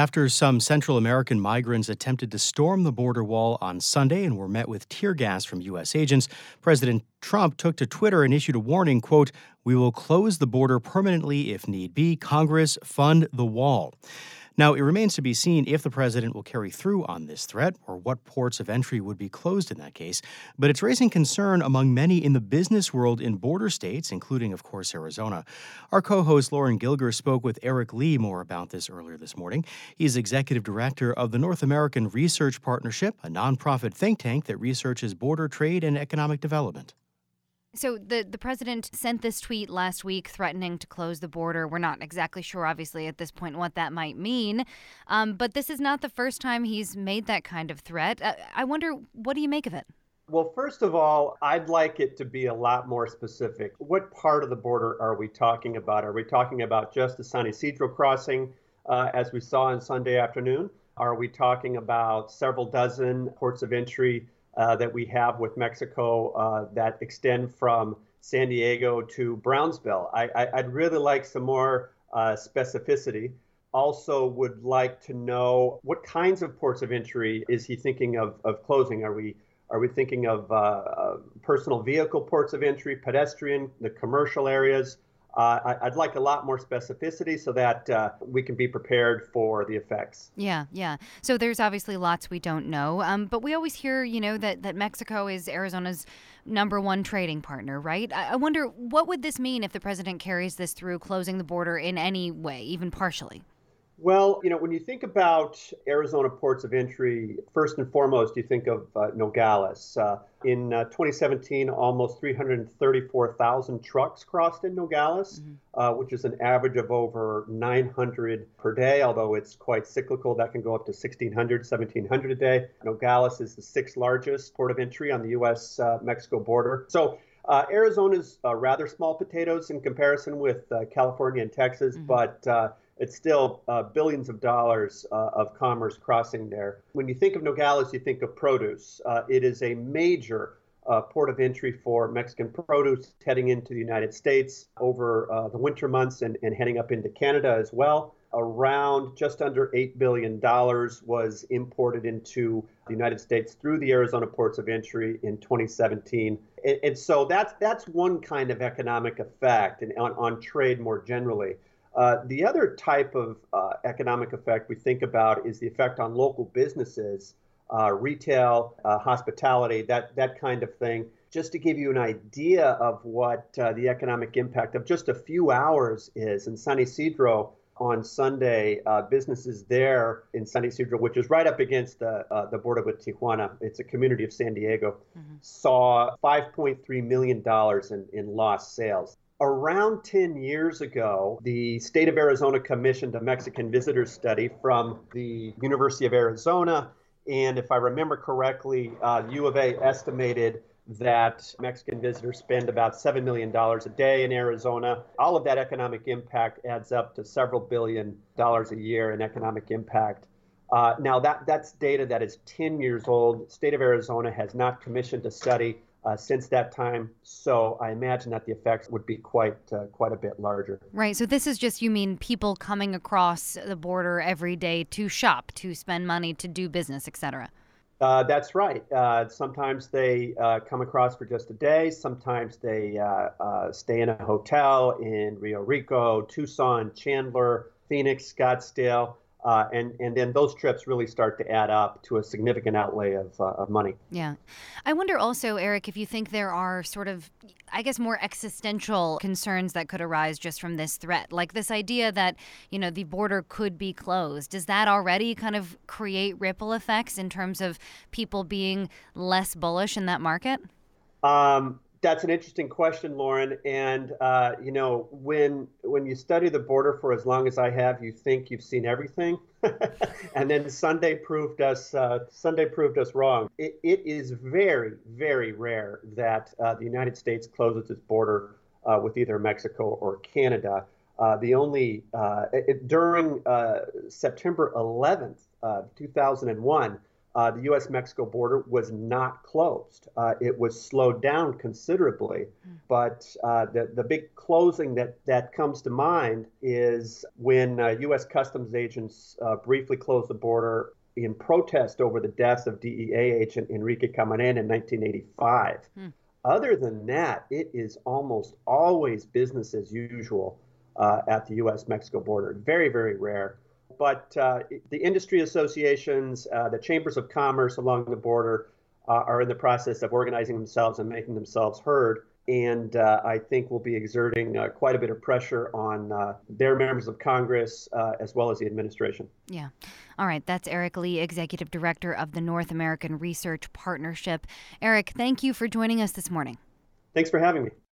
after some Central American migrants attempted to storm the border wall on Sunday and were met with tear gas from U.S. agents, President Trump took to Twitter and issued a warning, quote, "We will close the border permanently if need be. Congress, fund the wall." Now, it remains to be seen if the president will carry through on this threat or what ports of entry would be closed in that case. But it's raising concern among many in the business world in border states, including, of course, Arizona. Our co-host Lauren Gilger spoke with Eric Lee more about this earlier this morning. He's executive director of the North American Research Partnership, a nonprofit think tank that researches border trade and economic development. So the president sent this tweet last week threatening to close the border. We're not exactly sure, obviously, at this point what that might mean. But this is not the first time he's made that kind of threat. I wonder, what do you make of it? Well, first of all, I'd like it to be a lot more specific. What part of the border are we talking about? Are we talking about just the San Ysidro crossing, as we saw on Sunday afternoon? Are we talking about several dozen ports of entry that we have with Mexico that extend from San Diego to Brownsville? I'd really like some more specificity. Also would like to know what kinds of ports of entry is he thinking of closing? Are we thinking of personal vehicle ports of entry, pedestrian, the commercial areas? I'd like a lot more specificity so that we can be prepared for the effects. Yeah. So there's obviously lots we don't know. But we always hear, that Mexico is Arizona's number one trading partner, right? I wonder, what would this mean if the president carries this through, closing the border in any way, even partially? Well, when you think about Arizona ports of entry, first and foremost, you think of Nogales. In 2017, almost 334,000 trucks crossed in Nogales, which is an average of over 900 per day, although it's quite cyclical. That can go up to 1,600, 1,700 a day. Nogales is the sixth largest port of entry on the U.S.-Mexico border. So Arizona's rather small potatoes in comparison with California and Texas, but it's still billions of dollars of commerce crossing there. When you think of Nogales, you think of produce. It is a major port of entry for Mexican produce heading into the United States over the winter months and heading up into Canada as well. Around just under $8 billion was imported into the United States through the Arizona ports of entry in 2017. And so that's one kind of economic effect and on trade more generally. The other type of economic effect we think about is the effect on local businesses, retail, hospitality, that kind of thing. Just to give you an idea of what the economic impact of just a few hours is, in San Ysidro on Sunday, businesses there in San Ysidro, which is right up against the border with Tijuana, it's a community of San Diego, saw $5.3 million in lost sales. Around 10 years ago, the state of Arizona commissioned a Mexican visitors study from the University of Arizona. And if I remember correctly, U of A estimated that Mexican visitors spend about $7 million a day in Arizona. All of that economic impact adds up to several $billion a year in economic impact. Now, that's data that is 10 years old. The state of Arizona has not commissioned a study since that time, so I imagine that the effects would be quite a bit larger. Right, so this is just, you mean people coming across the border every day to shop, to spend money, to do business, etc.? That's right. Sometimes they come across for just a day. Sometimes they stay in a hotel in Rio Rico, Tucson, Chandler, Phoenix, Scottsdale. And then those trips really start to add up to a significant outlay of money. Yeah. I wonder also, Eric, if you think there are sort of, I guess, more existential concerns that could arise just from this threat, like this idea that, the border could be closed. Does that already kind of create ripple effects in terms of people being less bullish in that market? That's an interesting question, Lauren. And, when you study the border for as long as I have, you think you've seen everything. And then Sunday proved us wrong. It is very, very rare that the United States closes its border with either Mexico or Canada. During September 11th, 2001, the U.S.-Mexico border was not closed. It was slowed down considerably. But the big closing that comes to mind is when U.S. Customs agents briefly closed the border in protest over the death of DEA agent Enrique Camarena in 1985. Other than that, it is almost always business as usual at the U.S.-Mexico border. Very, very rare. But the industry associations, the chambers of commerce along the border are in the process of organizing themselves and making themselves heard. And I think will be exerting quite a bit of pressure on their members of Congress as well as the administration. Yeah. All right. That's Eric Lee, Executive Director of the North American Research Partnership. Eric, thank you for joining us this morning. Thanks for having me.